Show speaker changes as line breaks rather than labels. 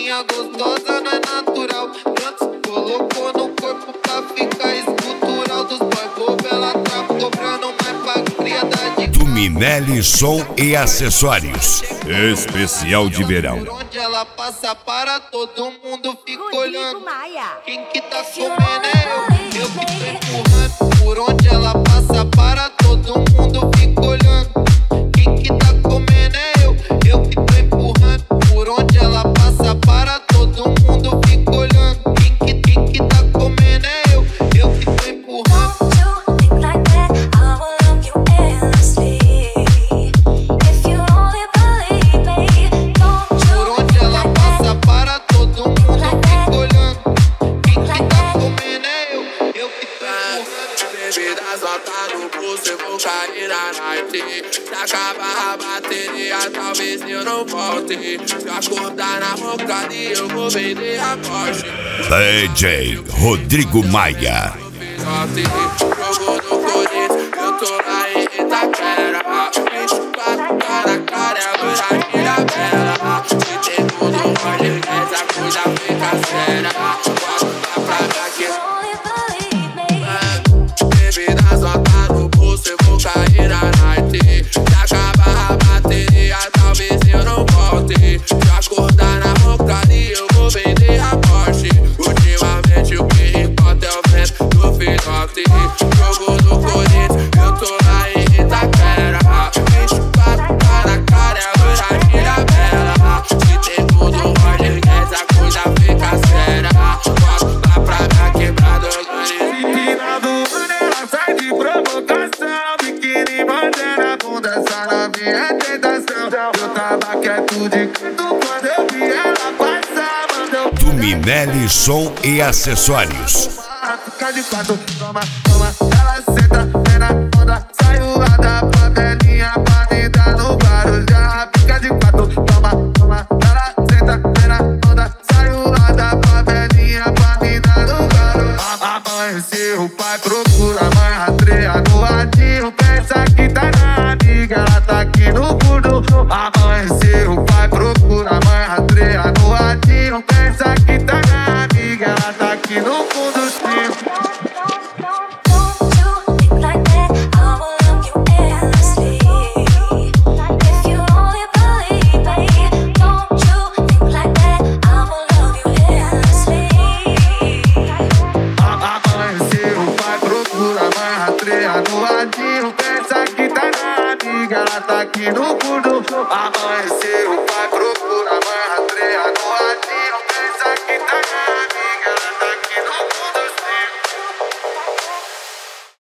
novinha gostosa não é natural. Antes colocou no corpo pra ficar escultural. Dos boy bobo ela tá cobrando mais pra criadade.
Do Minelli Som e Acessórios. Especial de verão.
Por onde ela passa para todo mundo fica olhando. Quem que tá comendo é eu que tô empurrando. Por onde ela passa para todo mundo fica olhando. Quem que tá comendo é eu que tô empurrando. Por onde ela passa para todo mundo fica olhando. Quem que tá comendo é eu que tô empurrando.
Eu vou cair na night. Se acabar a bateria, talvez eu não volte. Se acordar na rocaria, eu vou vender a Porsche.
DJ Rodrigo Maia.
Jogo do Corinthians, eu tô lá em Itaquera. Bicho tá na cara, é a verdade da bela. Se tem tudo, pode essa coisa fica séria. Bota pra cá que cair na night. Se acabar a bateria, talvez eu não volte. Se acordar na rocaria, eu vou vender a Porsche. Ultimamente o que importa é o vento do filhote. Jogo do Corinthians, eu tô lá em Itaquera. Bicho tá na cara, é a verdade da bela. Se tem tudo, pode essa coisa fica séria. Bota lá pra cá quebrado, organizado.
Ela sai de provocação. Essa novinha é tentação. Eu tava quieto de canto quando eu vi ela passar.
Do Minelli Som e Acessórios.
Fica de quatro, toma, ela senta, vem na onda. Saiu lá da favelinha pra me dar no Guarujá. Fica de quatro, toma, ela senta, vem na onda. Saiu lá da favelinha pra me dar no Guarujá. Amanheceu, o pai procura a mãe rastreia no radinho. Pensa que tá na amiga, ela tá aqui no fundo. Amanheceu, o pai procura a mãe rastreia no radinho. Pensa que tá na amiga, ela tá aqui no fundo. No radinho, pensa que tá na amiga, ela tá aqui no fundo. Amanheceu, o pai procura.